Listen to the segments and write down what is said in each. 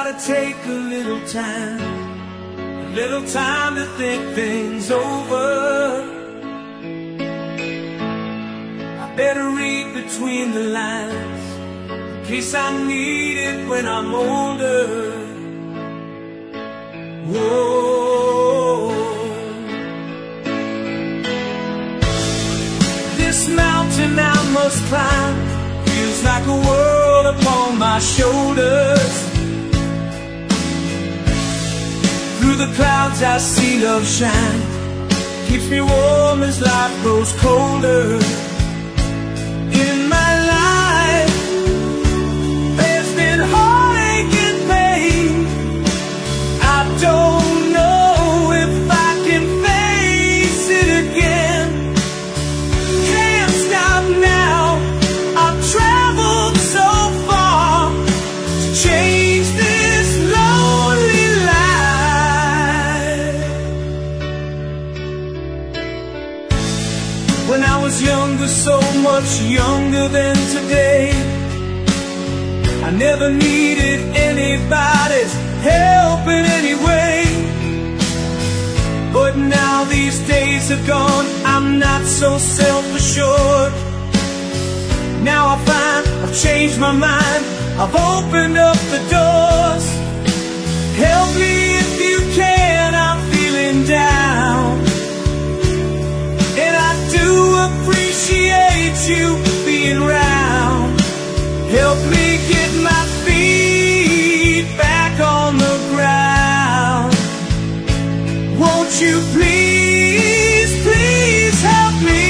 gotta take a little time to think things over. I better read between the lines in case I need it when I'm older. Whoa. This mountain I must climb feels like a world upon my shoulders. Through the clouds I see love shine, keeps me warm as life grows colder. In my life there's been heartache and pain. I don't know if I can face it again. Can't stop now, I've traveled so far to change this lonely life. When I was younger, so much younger than today, I never needed anybody's help in any way. But now these days are gone, I'm not so self-assured. Now I find I've changed my mind, I've opened up the doors. Help me if you can, I'm feeling down. And I do appreciate you being round. Help me get my feet back on the ground. Won't you please, please help me?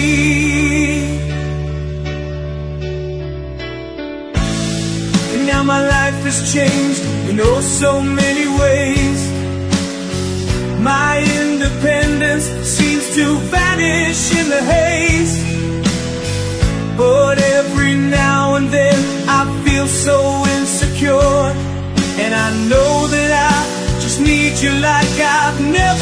And now my life has changed in oh so many ways. My independence seems to vanish in the haze. But every now and then I feel so insecure, and I know that I just need you like I've never